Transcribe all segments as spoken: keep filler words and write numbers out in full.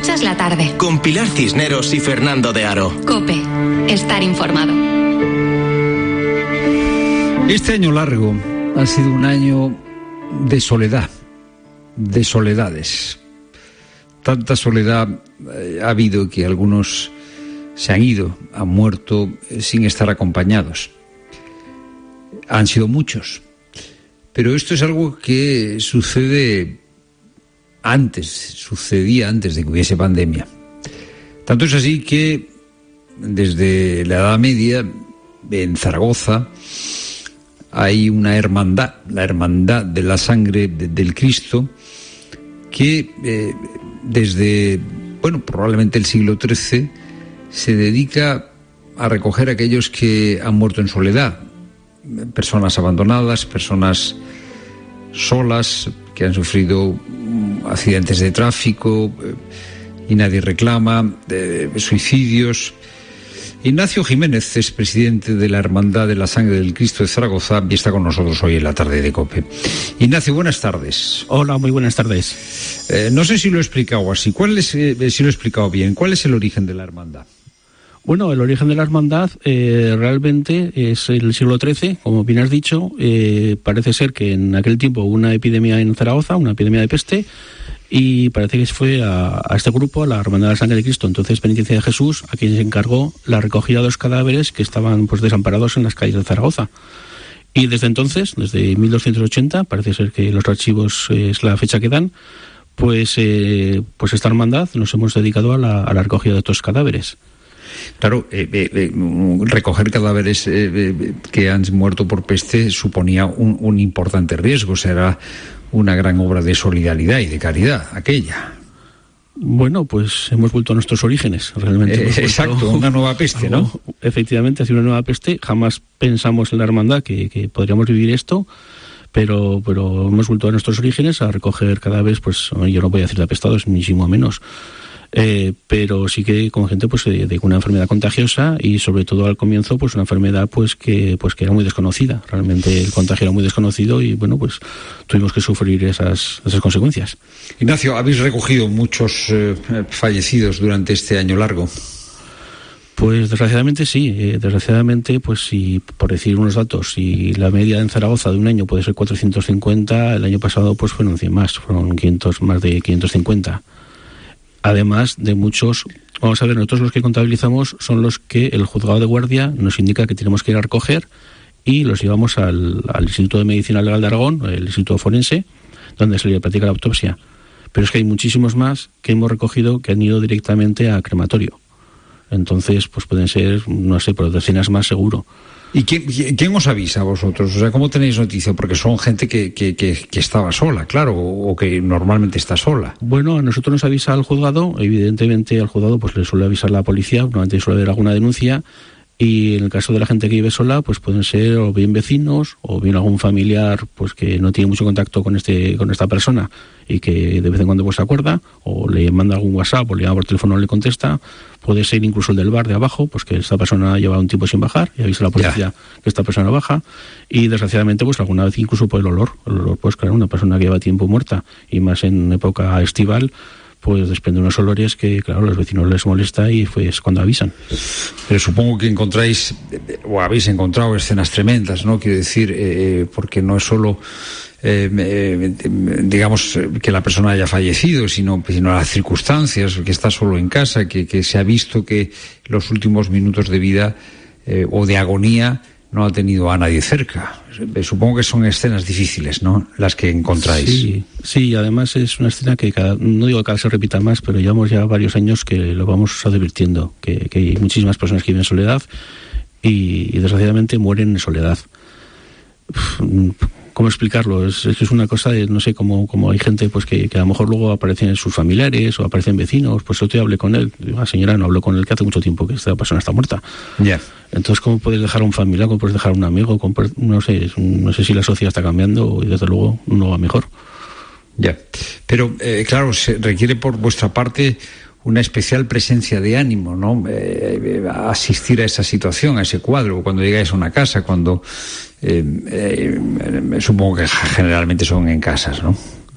Escuchas la tarde. Con Pilar Cisneros y Fernando de Aro. COPE. Estar informado. Este año largo ha sido un año de soledad, de soledades. Tanta soledad eh, ha habido que algunos se han ido, han muerto eh, sin estar acompañados. Han sido muchos. Pero esto es algo que sucede antes, sucedía antes de que hubiese pandemia. Tanto es así que desde la Edad Media, en Zaragoza, hay una hermandad, la hermandad de la sangre de, del Cristo, que eh, desde, bueno, probablemente el siglo trece, se dedica a recoger a aquellos que han muerto en soledad, personas abandonadas, personas solas, que han sufrido accidentes de tráfico eh, y nadie reclama, eh, suicidios. Ignacio Jiménez es presidente de la Hermandad de la Sangre del Cristo de Zaragoza y está con nosotros hoy en la tarde de COPE. Ignacio, buenas tardes. Hola, muy buenas tardes. Eh, no sé si lo he explicado así. ¿Cuál es, eh, si lo he explicado bien? ¿Cuál es el origen de la hermandad? Bueno, el origen de la hermandad eh, realmente es el siglo trece, como bien has dicho. Eh, parece ser que en aquel tiempo hubo una epidemia en Zaragoza, una epidemia de peste, y parece que fue a, a este grupo, a la Hermandad de la Sangre de Cristo, entonces Penitencia de Jesús, a quien se encargó la recogida de los cadáveres que estaban pues desamparados en las calles de Zaragoza. Y desde entonces, desde mil doscientos ochenta, parece ser que los archivos eh, es la fecha que dan, pues, eh, pues esta hermandad nos hemos dedicado a la, a la recogida de estos cadáveres. Claro, eh, eh, eh, recoger cadáveres eh, eh, que han muerto por peste suponía un, un importante riesgo, será una gran obra de solidaridad y de caridad, aquella. Bueno, pues hemos vuelto a nuestros orígenes, realmente. Eh, exacto, una nueva peste, ¿no? Efectivamente, ha sido una nueva peste. Jamás pensamos en la hermandad que, que podríamos vivir esto, pero, pero hemos vuelto a nuestros orígenes a recoger cadáveres, pues yo no voy a decir de apestados, ni muchísimo menos. Eh, pero sí que con gente pues de, de una enfermedad contagiosa y sobre todo al comienzo pues una enfermedad pues que pues que era muy desconocida, realmente el contagio era muy desconocido y bueno pues tuvimos que sufrir esas esas consecuencias. Ignacio, habéis recogido muchos eh, fallecidos durante este año largo. Pues desgraciadamente sí, eh, desgraciadamente pues si por decir unos datos, si la media en Zaragoza de un año puede ser cuatrocientos cincuenta, el año pasado pues fueron cien más, fueron quinientos, más de quinientos cincuenta. Además de muchos, vamos a ver, nosotros los que contabilizamos son los que el juzgado de guardia nos indica que tenemos que ir a recoger y los llevamos al, al Instituto de Medicina Legal de Aragón, el Instituto Forense, donde se le practica la autopsia. Pero es que hay muchísimos más que hemos recogido que han ido directamente a crematorio. Entonces, pues pueden ser, no sé, por decenas más seguro. ¿Y quién, quién os avisa a vosotros? O sea, ¿cómo tenéis noticia? Porque son gente que, que, que, que estaba sola, claro, o, o que normalmente está sola. Bueno, a nosotros nos avisa al juzgado, evidentemente al juzgado pues le suele avisar la policía, normalmente suele haber alguna denuncia, y en el caso de la gente que vive sola, pues pueden ser o bien vecinos, o bien algún familiar pues que no tiene mucho contacto con este con esta persona y que de vez en cuando pues se acuerda, o le manda algún WhatsApp, o le llama por teléfono o le contesta. Puede ser incluso el del bar de abajo, pues que esta persona lleva un tiempo sin bajar y avisa a la policía ya que esta persona baja, y desgraciadamente pues alguna vez incluso por el olor, el olor pues claro, una persona que lleva tiempo muerta, y más en época estival, pues desprende unos olores que, claro, a los vecinos les molesta y pues cuando avisan. Pero supongo que encontráis, o habéis encontrado escenas tremendas, ¿no? Quiero decir, eh, porque no es solo, eh, eh, digamos, que la persona haya fallecido, sino, sino las circunstancias, que está solo en casa, que, que se ha visto que los últimos minutos de vida eh, o de agonía no ha tenido a nadie cerca. Supongo que son escenas difíciles, ¿no?, las que encontráis. Sí, sí, además es una escena que cada, no digo que cada vez se repita más, pero llevamos ya varios años que lo vamos advirtiendo, que, que hay muchísimas personas que viven en soledad y, y desgraciadamente mueren en soledad. ¿Cómo explicarlo? Es, es una cosa de, no sé, como, como hay gente pues que, que a lo mejor luego aparecen sus familiares o aparecen vecinos, pues yo te hablé con él, digo, ah, señora, no hablo con él, que hace mucho tiempo que esta persona está muerta. Ya. Yeah. Entonces, ¿cómo puedes dejar a un familiar? ¿Cómo puedes dejar a un amigo? ¿Cómo puedes, no sé, no sé si la sociedad está cambiando y desde luego no va mejor. Ya. Yeah. Pero, eh, claro, se requiere por vuestra parte una especial presencia de ánimo, ¿no? Eh, eh, asistir a esa situación, a ese cuadro, cuando llegáis a una casa, cuando eh, eh, supongo que generalmente son en casas, ¿no?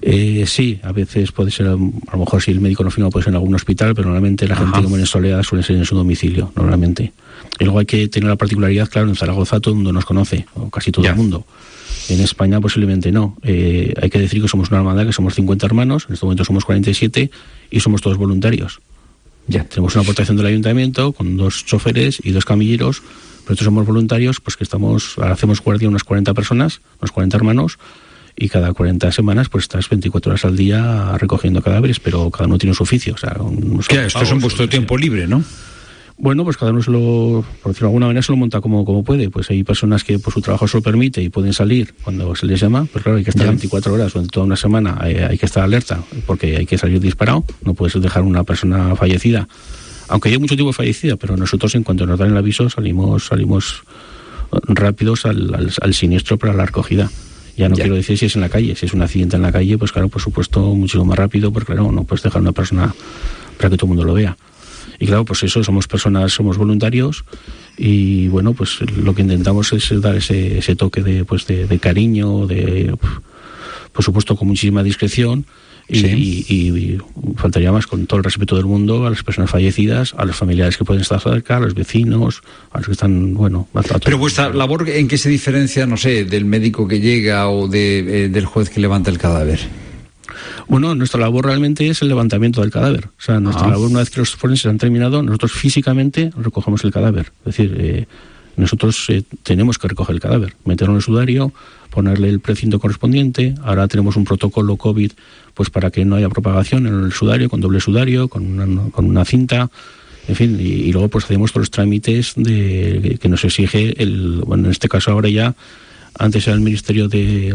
Eh, sí, a veces puede ser, a lo mejor si el médico no firma puede ser en algún hospital, pero normalmente la Ajá. gente que muere en soledad suele ser en su domicilio, normalmente. Y luego hay que tener la particularidad, claro, en Zaragoza todo el mundo nos conoce, o casi todo ya. el mundo. En España posiblemente no. Eh, hay que decir que somos una hermandad, que somos cincuenta hermanos, en este momento somos cuarenta y siete y somos todos voluntarios. Ya. Tenemos una aportación del ayuntamiento con dos choferes y dos camilleros, pero nosotros somos voluntarios, pues que estamos, hacemos guardia unas cuarenta personas, unos cuarenta hermanos, y cada cuarenta semanas pues estás veinticuatro horas al día recogiendo cadáveres, pero cada uno tiene su oficio. O sea, unos claro, esto es en vuestro tiempo libre, ¿no? Bueno, pues cada uno se lo, por decirlo de alguna manera, se lo monta como, como puede. Pues hay personas que por su trabajo se lo permite y pueden salir cuando se les llama, pero claro, hay que estar veinticuatro horas durante toda una semana, hay, hay que estar alerta, porque hay que salir disparado, no puedes dejar una persona fallecida, aunque hay mucho tiempo fallecida, pero nosotros en cuanto nos dan el aviso salimos salimos rápidos al, al, al siniestro para la recogida. Ya no ya. quiero decir si es en la calle, si es un accidente en la calle, pues claro, por supuesto, muchísimo más rápido, porque claro, no puedes dejar una persona para que todo el mundo lo vea. Y claro, pues eso, somos personas, somos voluntarios y bueno, pues lo que intentamos es dar ese, ese toque de, pues de, de cariño, de, por supuesto, con muchísima discreción y, sí. y, y faltaría más, con todo el respeto del mundo, a las personas fallecidas, a los familiares que pueden estar cerca, a los vecinos, a los que están, bueno... A, a Pero vuestra labor, ¿en qué se diferencia, no sé, del médico que llega o de, eh, del juez que levanta el cadáver? Bueno, nuestra labor realmente es el levantamiento del cadáver. O sea, nuestra ah. labor, una vez que los forenses han terminado, nosotros físicamente recogemos el cadáver. Es decir, eh, nosotros eh, tenemos que recoger el cadáver, meterlo en el sudario, ponerle el precinto correspondiente. Ahora tenemos un protocolo COVID pues para que no haya propagación en el sudario, con doble sudario, con una, con una cinta, en fin, y, y luego pues hacemos todos los trámites de, que nos exige el, bueno, en este caso ahora ya, antes era el Ministerio de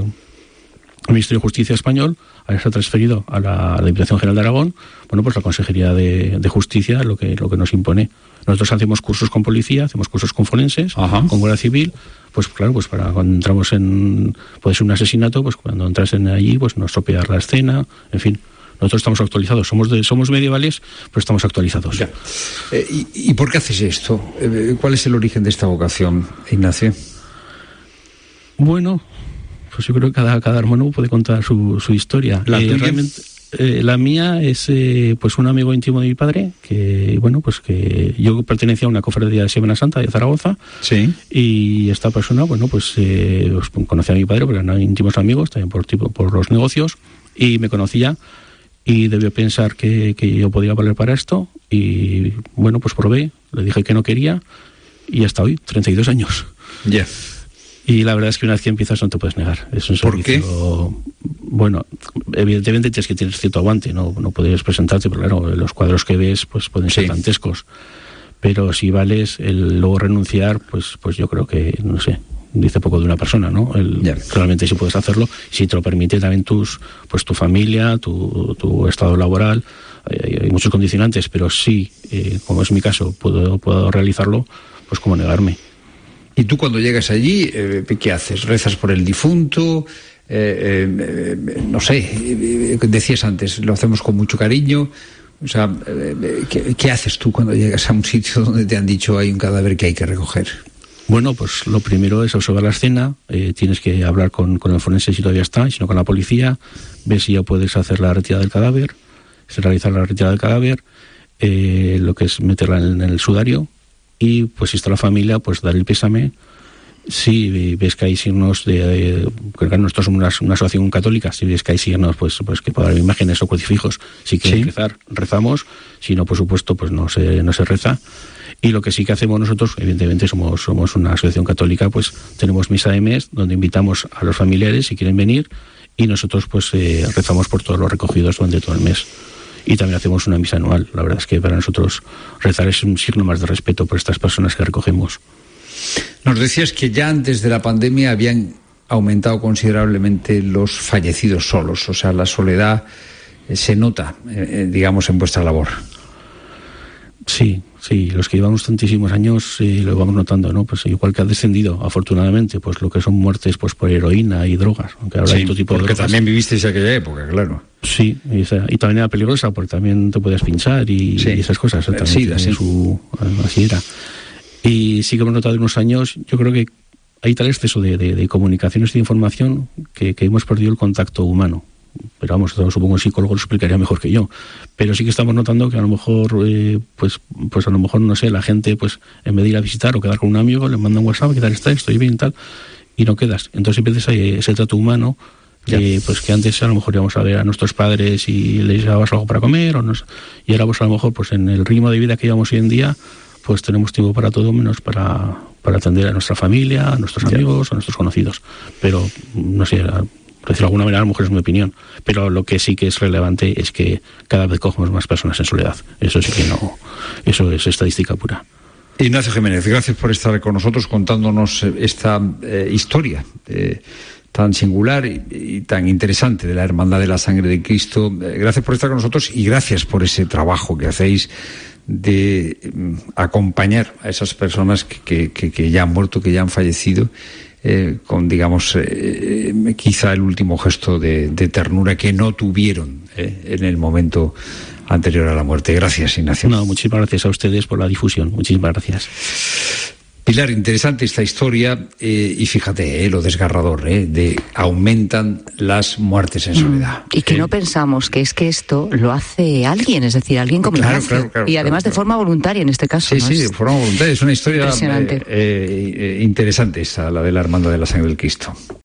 el Ministerio de Justicia español, ahora se ha transferido a la, a la Diputación General de Aragón, bueno, pues la Consejería de, de Justicia, lo que, lo que nos impone. Nosotros hacemos cursos con policía, hacemos cursos con forenses, Ajá. con Guardia Civil, pues claro, pues para cuando entramos en, puede ser un asesinato, pues cuando entras en allí, pues no estropear la escena, en fin. Nosotros estamos actualizados, somos de, somos medievales, pero estamos actualizados. Ya. Eh, ¿y, ¿Y por qué haces esto? Eh, ¿Cuál es el origen de esta vocación, Ignacio? Bueno, pues yo creo que cada, cada hermano puede contar su, su historia. ¿La eh, tuya? Realmente, eh, la mía es eh, pues un amigo íntimo de mi padre, que bueno, pues que yo pertenecía a una cofradía de Semana Santa de Zaragoza. Sí. Y esta persona, bueno, pues, eh, pues conocía a mi padre porque eran íntimos amigos, también por tipo, por los negocios, y me conocía y debió pensar que, que yo podía valer para esto, y bueno, pues probé, le dije que no quería, y hasta hoy, treinta y dos años. Ya. Yeah. Y la verdad es que una vez que empiezas no te puedes negar. Es un ¿Por servicio, qué? Bueno, evidentemente tienes que tener cierto aguante, no, no puedes presentarte, pero claro, los cuadros que ves pues pueden ser sí. dantescos. Pero si vales, el luego renunciar, pues pues yo creo que, no sé, dice poco de una persona, ¿no? El, yeah. Realmente si puedes hacerlo, si te lo permite también tus, pues tu familia, tu, tu estado laboral, hay, hay muchos condicionantes, pero sí, eh, como es mi caso, puedo, puedo realizarlo, pues como negarme. ¿Y tú cuando llegas allí, eh, qué haces? ¿Rezas por el difunto? Eh, eh, no sé, eh, decías antes, lo hacemos con mucho cariño. O sea, eh, ¿qué, ¿qué haces tú cuando llegas a un sitio donde te han dicho hay un cadáver que hay que recoger? Bueno, pues lo primero es observar la escena, eh, tienes que hablar con, con el forense si todavía está, y si no con la policía, ves si ya puedes hacer la retirada del cadáver, se realiza la retirada del cadáver, eh, lo que es meterla en, en el sudario, y pues si está la familia, pues dar el pésame. Si ves que hay signos de, de creo que nosotros somos una, una asociación católica, si ves que hay signos, pues pues que puede haber imágenes o crucifijos, si quieres ¿Sí? rezar, rezamos, si no, por supuesto, pues no se no se reza. Y lo que sí que hacemos nosotros, evidentemente somos somos una asociación católica, pues tenemos misa de mes donde invitamos a los familiares si quieren venir, y nosotros pues eh, rezamos por todos los recogidos durante todo el mes. Y también hacemos una misa anual. La verdad es que para nosotros rezar es un signo más de respeto por estas personas que recogemos. Nos decías que ya antes de la pandemia habían aumentado considerablemente los fallecidos solos, o sea, la soledad eh, se nota, eh, digamos, en vuestra labor. Sí, sí, los que llevamos tantísimos años eh, lo vamos notando, ¿no? Pues igual que ha descendido, afortunadamente, pues lo que son muertes pues por heroína y drogas, aunque ahora sí, hay todo tipo de drogas. Porque también vivisteis aquella época, claro. Sí, y, esa, y también era peligrosa porque también te podías pinchar y, sí. y esas cosas. El SIDA, sí. Su, así era. Y sí que hemos notado en unos años, yo creo que hay tal exceso de, de, de comunicaciones y de información que, que hemos perdido el contacto humano. pero vamos, supongo que un psicólogo lo explicaría mejor que yo. Pero sí que estamos notando que a lo mejor, eh, pues pues a lo mejor, no sé, la gente, pues en vez de ir a visitar o quedar con un amigo, le manda un WhatsApp, ¿qué tal está? Estoy bien, tal, y no quedas. Entonces empiezas ahí ese trato humano, que pues que antes a lo mejor íbamos a ver a nuestros padres y les llevabas algo para comer, o nos, y ahora pues a lo mejor pues en el ritmo de vida que llevamos hoy en día, pues tenemos tiempo para todo menos para, para atender a nuestra familia, a nuestros amigos, a nuestros conocidos. Pero, no sé, a, por decirlo de alguna manera, a lo mejor es mi opinión, pero lo que sí que es relevante es que cada vez cogemos más personas en soledad. Eso sí que no, eso es estadística pura. Ignacio Jiménez, gracias por estar con nosotros contándonos esta eh, historia eh, tan singular y, y tan interesante de la Hermandad de la Sangre de Cristo. Eh, gracias por estar con nosotros y gracias por ese trabajo que hacéis de mm, acompañar a esas personas que, que, que ya han muerto, que ya han fallecido, eh, con, digamos, eh, quizá el último gesto de, de ternura que no tuvieron eh, en el momento anterior a la muerte. Gracias, Ignacio. No, muchísimas gracias a ustedes por la difusión. Muchísimas gracias. Pilar, interesante esta historia eh, y fíjate, eh, lo desgarrador, eh, de aumentan las muertes en soledad. Mm, y que eh. no pensamos que es que esto lo hace alguien, es decir, alguien como claro, Ignacio, claro, claro, y además claro, de forma voluntaria en este caso. Sí, ¿no? sí, Es de forma voluntaria. Es una historia impresionante. Eh, eh, interesante esta, la de la Hermandad de la Sangre del Cristo.